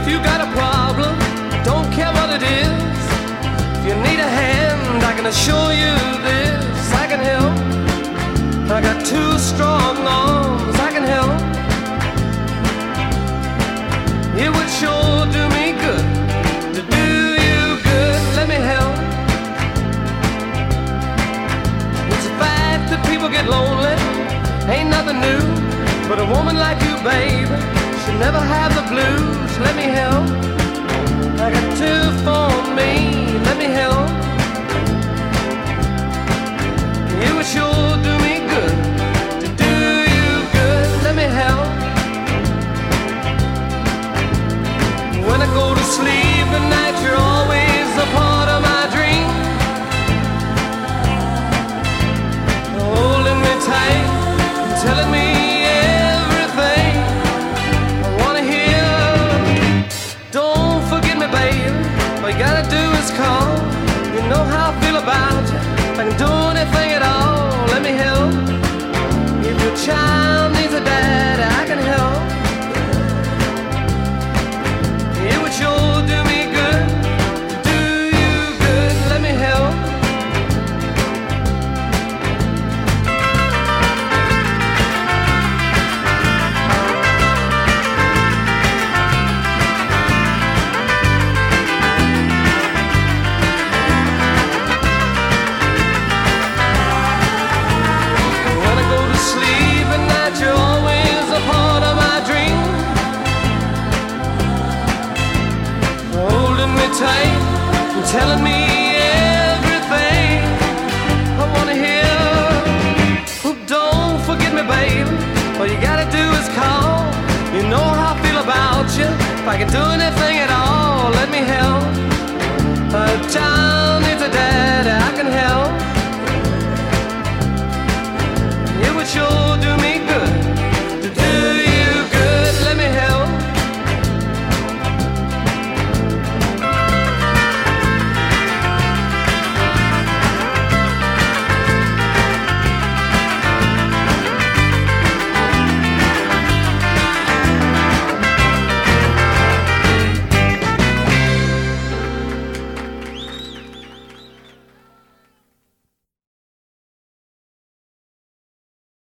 you got a problem, don't care what it is. If you need a hand, I can assure you this. I can help. I got two strong arms, I can help. It would sure do me good to do you good. Let me help. It's a fact that people get lonely, ain't nothing new. But a woman like you, babe, should never have the blues. Let me help. I got two for me. Let me help. It would sure do me good to do you good. Let me help. When I go to sleep at night, you're always a part of my dream. Holding me tight, telling me everything I wanna hear. Don't forget me, baby. All you gotta do is call. You know how I feel about you. If I can do anything at all, let me help. If your child needs a dad, I can help. It would sure do me good, do you good. Let me help. When I go to sleep at night, you're always a part of my dream. Holding me tight and telling me everything I wanna hear. Oh, don't forget me, baby. All you gotta do is call. You know how I feel about you. If I can do anything at all, let me help. A child